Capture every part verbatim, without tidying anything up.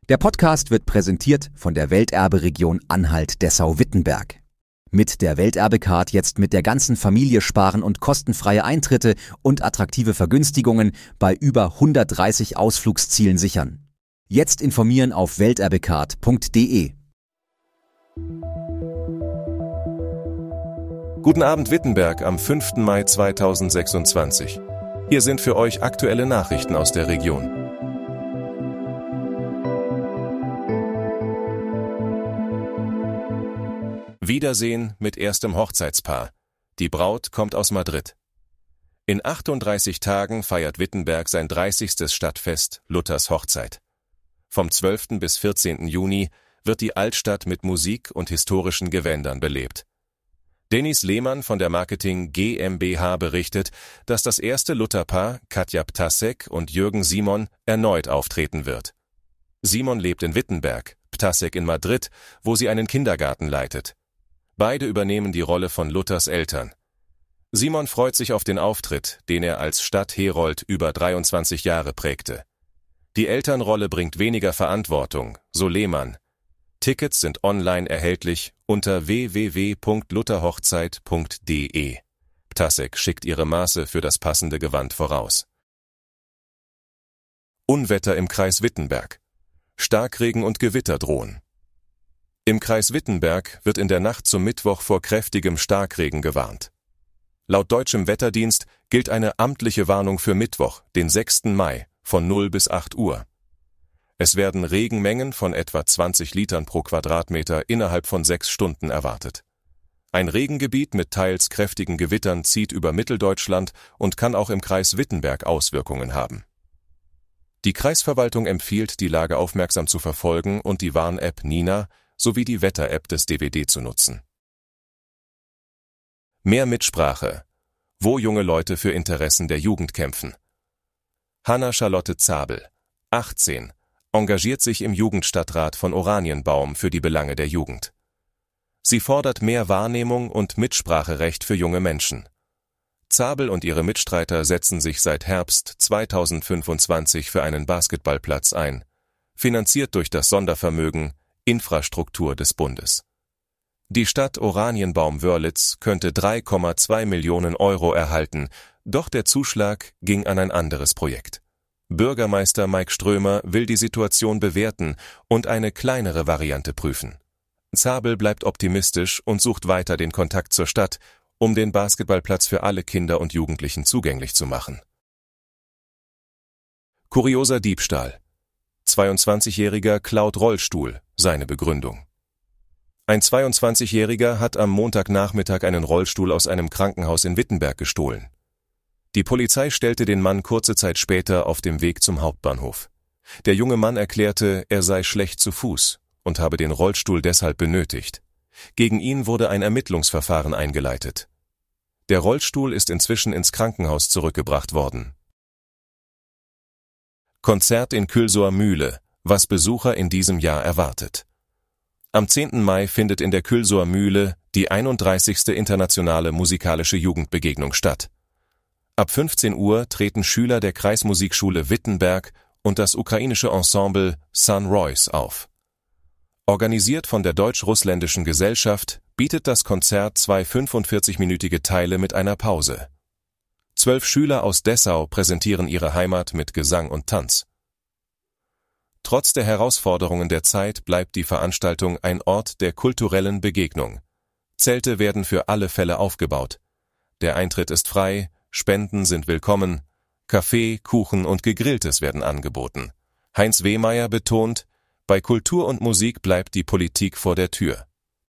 Der Podcast wird präsentiert von der Welterbe-Region Anhalt-Dessau-Wittenberg. Mit der Welterbe-Card jetzt mit der ganzen Familie sparen und kostenfreie Eintritte und attraktive Vergünstigungen bei über hundertdreißig Ausflugszielen sichern. Jetzt informieren auf welterbecard punkt de. Guten Abend Wittenberg am fünften Mai zweitausendsechsundzwanzig. Hier sind für euch aktuelle Nachrichten aus der Region. Wiedersehen mit erstem Hochzeitspaar. Die Braut kommt aus Madrid. In achtunddreißig Tagen feiert Wittenberg sein dreißigstes Stadtfest Luthers Hochzeit. Vom zwölften bis vierzehnten Juni wird die Altstadt mit Musik und historischen Gewändern belebt. Denis Lehmann von der Marketing GmbH berichtet, dass das erste Lutherpaar, Katja Ptasek und Jürgen Simon, erneut auftreten wird. Simon lebt in Wittenberg, Ptasek in Madrid, wo sie einen Kindergarten leitet. Beide übernehmen die Rolle von Luthers Eltern. Simon freut sich auf den Auftritt, den er als Stadtherold über dreiundzwanzig Jahre prägte. Die Elternrolle bringt weniger Verantwortung, so Lehmann. Tickets sind online erhältlich unter w w w punkt lutherhochzeit punkt de. Ptasek schickt ihre Maße für das passende Gewand voraus. Unwetter im Kreis Wittenberg. Starkregen und Gewitter drohen. Im Kreis Wittenberg wird in der Nacht zum Mittwoch vor kräftigem Starkregen gewarnt. Laut deutschem Wetterdienst gilt eine amtliche Warnung für Mittwoch, den sechsten Mai, von null bis acht Uhr. Es werden Regenmengen von etwa zwanzig Litern pro Quadratmeter innerhalb von sechs Stunden erwartet. Ein Regengebiet mit teils kräftigen Gewittern zieht über Mitteldeutschland und kann auch im Kreis Wittenberg Auswirkungen haben. Die Kreisverwaltung empfiehlt, die Lage aufmerksam zu verfolgen und die Warn-App Nina sowie die Wetter-App des D W D zu nutzen. Mehr Mitsprache. Wo junge Leute für Interessen der Jugend kämpfen. Hanna-Charlotte Zabel, achtzehn, engagiert sich im Jugendstadtrat von Oranienbaum für die Belange der Jugend. Sie fordert mehr Wahrnehmung und Mitspracherecht für junge Menschen. Zabel und ihre Mitstreiter setzen sich seit Herbst zweitausendfünfundzwanzig für einen Basketballplatz ein, finanziert durch das Sondervermögen Infrastruktur des Bundes. Die Stadt Oranienbaum-Wörlitz könnte drei Komma zwei Millionen Euro erhalten, doch der Zuschlag ging an ein anderes Projekt. Bürgermeister Mike Strömer will die Situation bewerten und eine kleinere Variante prüfen. Zabel bleibt optimistisch und sucht weiter den Kontakt zur Stadt, um den Basketballplatz für alle Kinder und Jugendlichen zugänglich zu machen. Kurioser Diebstahl. zweiundzwanzigjähriger klaut Rollstuhl, seine Begründung. Ein zweiundzwanzigjähriger hat am Montagnachmittag einen Rollstuhl aus einem Krankenhaus in Wittenberg gestohlen. Die Polizei stellte den Mann kurze Zeit später auf dem Weg zum Hauptbahnhof. Der junge Mann erklärte, er sei schlecht zu Fuß und habe den Rollstuhl deshalb benötigt. Gegen ihn wurde ein Ermittlungsverfahren eingeleitet. Der Rollstuhl ist inzwischen ins Krankenhaus zurückgebracht worden. Konzert in Külsower Mühle, was Besucher in diesem Jahr erwartet. Am zehnten Mai findet in der Külsower Mühle die einunddreißigste internationale musikalische Jugendbegegnung statt. Ab fünfzehn Uhr treten Schüler der Kreismusikschule Wittenberg und das ukrainische Ensemble Sun Royce auf. Organisiert von der Deutsch-Russländischen Gesellschaft bietet das Konzert zwei fünfundvierzigminütige Teile mit einer Pause. Zwölf Schüler aus Dessau präsentieren ihre Heimat mit Gesang und Tanz. Trotz der Herausforderungen der Zeit bleibt die Veranstaltung ein Ort der kulturellen Begegnung. Zelte werden für alle Fälle aufgebaut. Der Eintritt ist frei, Spenden sind willkommen, Kaffee, Kuchen und Gegrilltes werden angeboten. Heinz Wehmeier betont, bei Kultur und Musik bleibt die Politik vor der Tür.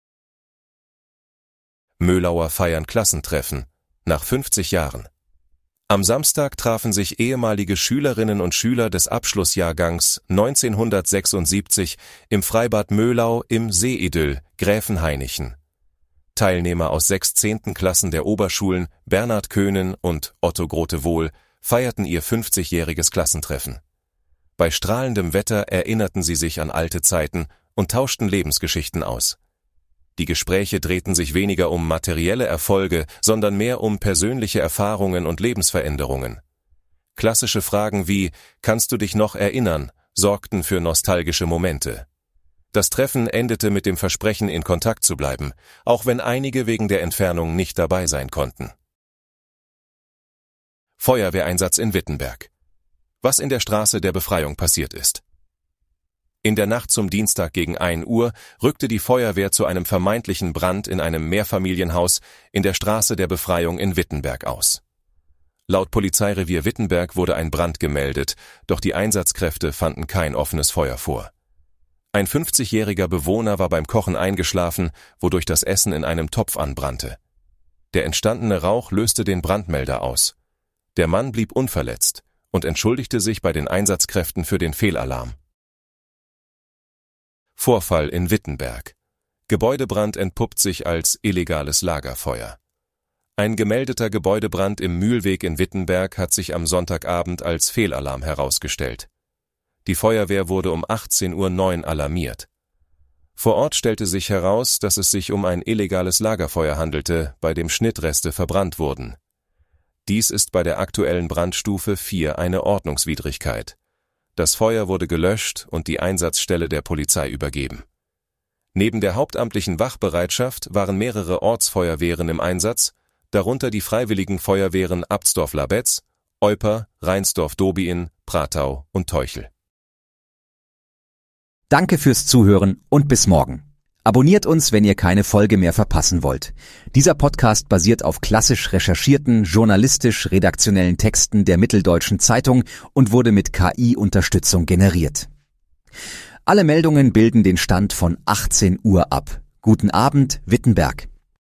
Möhlauer feiern Klassentreffen, nach fünfzig Jahren. Am Samstag trafen sich ehemalige Schülerinnen und Schüler des Abschlussjahrgangs neunzehnhundertsechsundsiebzig im Freibad Möhlau im Seeidyll Gräfenhainichen. Teilnehmer aus sechs zehnten Klassen der Oberschulen Bernhard Köhnen und Otto Grotewohl feierten ihr fünfzigjähriges Klassentreffen. Bei strahlendem Wetter erinnerten sie sich an alte Zeiten und tauschten Lebensgeschichten aus. Die Gespräche drehten sich weniger um materielle Erfolge, sondern mehr um persönliche Erfahrungen und Lebensveränderungen. Klassische Fragen wie »Kannst du dich noch erinnern?« sorgten für nostalgische Momente. Das Treffen endete mit dem Versprechen, in Kontakt zu bleiben, auch wenn einige wegen der Entfernung nicht dabei sein konnten. Feuerwehreinsatz in Wittenberg. Was in der Straße der Befreiung passiert ist. In der Nacht zum Dienstag gegen ein Uhr rückte die Feuerwehr zu einem vermeintlichen Brand in einem Mehrfamilienhaus in der Straße der Befreiung in Wittenberg aus. Laut Polizeirevier Wittenberg wurde ein Brand gemeldet, doch die Einsatzkräfte fanden kein offenes Feuer vor. Ein fünfzigjähriger Bewohner war beim Kochen eingeschlafen, wodurch das Essen in einem Topf anbrannte. Der entstandene Rauch löste den Brandmelder aus. Der Mann blieb unverletzt und entschuldigte sich bei den Einsatzkräften für den Fehlalarm. Vorfall in Wittenberg. Gebäudebrand entpuppt sich als illegales Lagerfeuer. Ein gemeldeter Gebäudebrand im Mühlweg in Wittenberg hat sich am Sonntagabend als Fehlalarm herausgestellt. Die Feuerwehr wurde um achtzehn Uhr neun alarmiert. Vor Ort stellte sich heraus, dass es sich um ein illegales Lagerfeuer handelte, bei dem Schnittreste verbrannt wurden. Dies ist bei der aktuellen Brandstufe vier eine Ordnungswidrigkeit. Das Feuer wurde gelöscht und die Einsatzstelle der Polizei übergeben. Neben der hauptamtlichen Wachbereitschaft waren mehrere Ortsfeuerwehren im Einsatz, darunter die Freiwilligen Feuerwehren Absdorf-Labetz, Euper, Reinsdorf-Dobien, Pratau und Teuchel. Danke fürs Zuhören und bis morgen. Abonniert uns, wenn ihr keine Folge mehr verpassen wollt. Dieser Podcast basiert auf klassisch recherchierten, journalistisch-redaktionellen Texten der Mitteldeutschen Zeitung und wurde mit K I-Unterstützung generiert. Alle Meldungen bilden den Stand von achtzehn Uhr ab. Guten Abend, Wittenberg.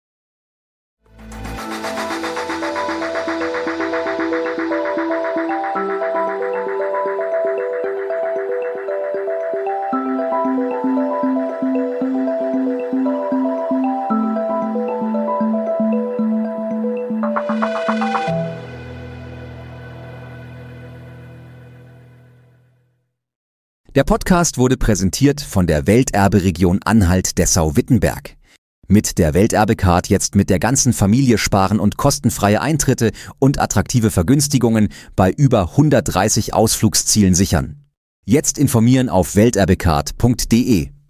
Der Podcast wurde präsentiert von der Welterberegion Anhalt-Dessau-Wittenberg. Mit der Welterbecard jetzt mit der ganzen Familie sparen und kostenfreie Eintritte und attraktive Vergünstigungen bei über hundertdreißig Ausflugszielen sichern. Jetzt informieren auf welterbecard punkt de.